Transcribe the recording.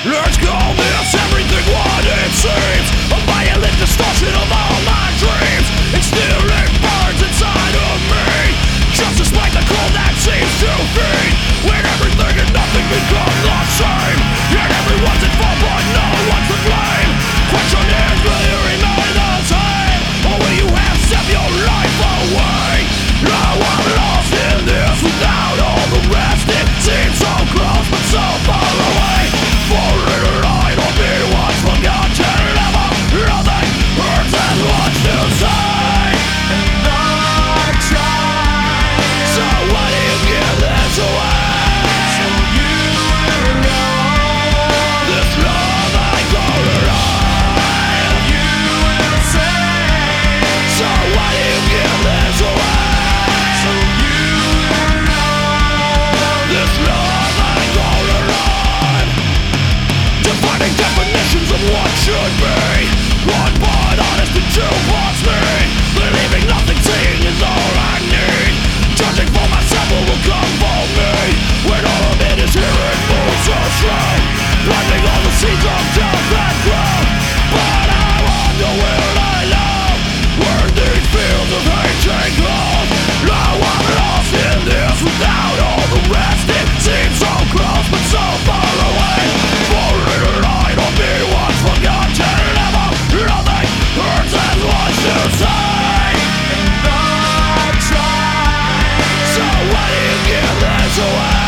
Let's call this everything what it seems. A violent distortion of all my dreams. It still it burns inside of me, just despite the cold that seems to feed. When everything and nothing become the same, yet everyone's at fault but no one's to blame. Question is, will you remain the same, or will you have set your life away? Now I'm lost in this without all the rest. It seems so close but so far away. For it light or be what's forgotten. Never nothing hurts as much to say. And I try. So why do you give this away? So you will know this love I go to lie. And you will say. So why do you give this away? So you will know this love I go to lie. Defining definitions of what should be. One but honest and two wants me. Believing nothing, seeing is all I need. Judging for myself who will come for me. When all of it is here it moves so slow, planting all the seeds of doubt that grow. But I wonder will I love where these fields of hate take hold. Now I'm lost in this without all the rest. It seems so close but so far away. For it light or be what's forgotten. Never nothing hurts as much to say. And I try. So why do you give this away?